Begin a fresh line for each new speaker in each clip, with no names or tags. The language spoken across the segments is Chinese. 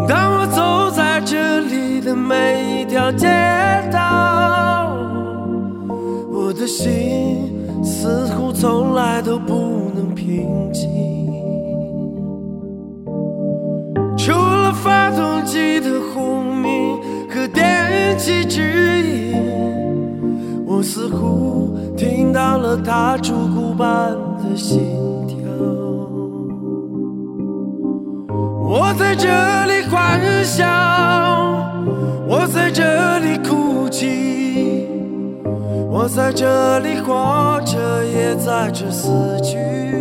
当我走在这里的每一条街道，我的心似乎从来都不能平静。除了发动机的轰鸣和电气指引，我似乎听到了它烛骨般的心跳。我在这里欢笑，我在这里哭泣，我在这里活着，也在这死去。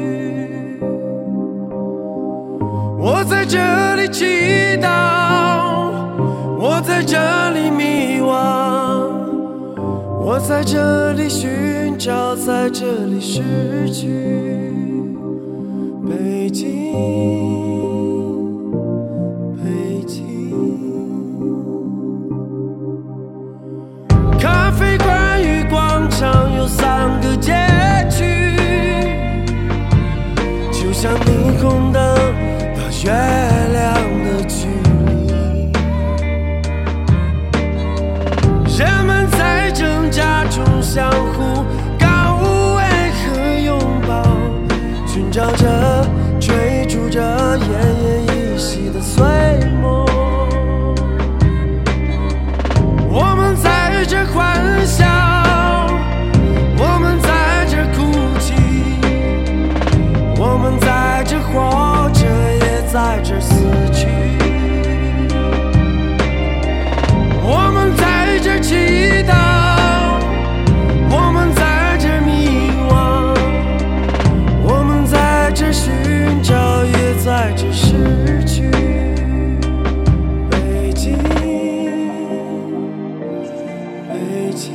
我在这里祈祷，我在这里迷惘，我在这里寻找，在这里失去。北京，北京。咖啡馆与广场有3个街区，就像霓虹灯到月亮的距离。人们在挣扎中相互告慰和拥抱，寻找着追逐着奄奄一息的碎梦。我们在这欢笑，我们在这哭泣，我们在这活着，也在这死去。我们在这祈祷，我们在这迷惘，我们在这寻找，也在这失去。北京，北京。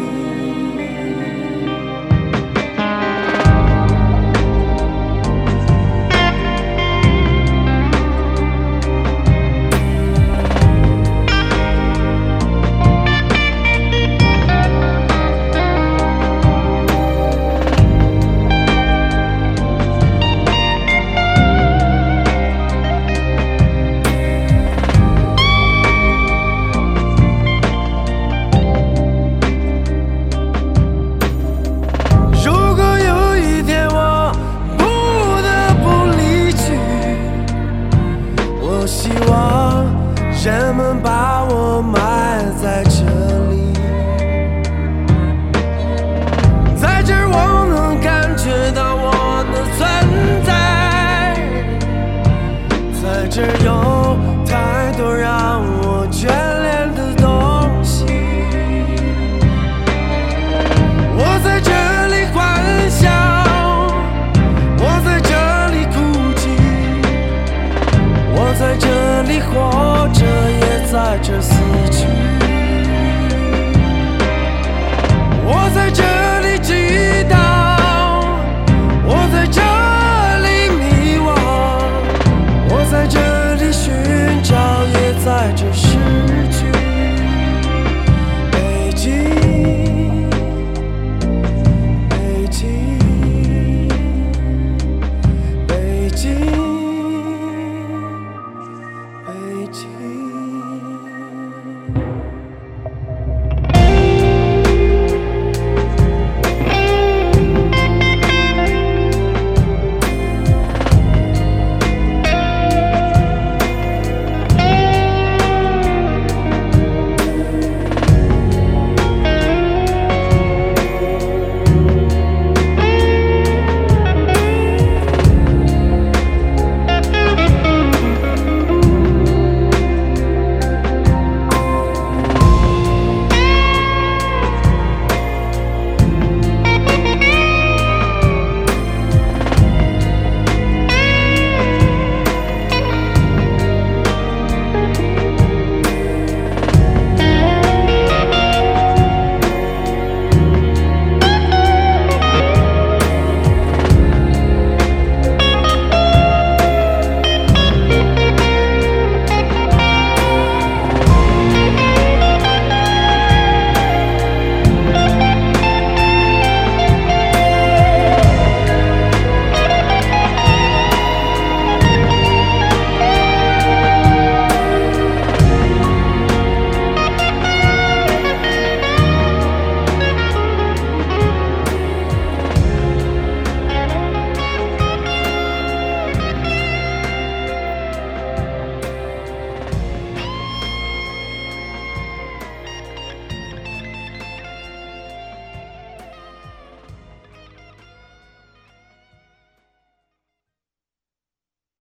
希望人们把我埋在这里，在这儿我能感觉到我的存在，在这儿有太多让我眷恋的东西。我在这里欢笑，我在这里哭泣，我在这里活着，也在这死去。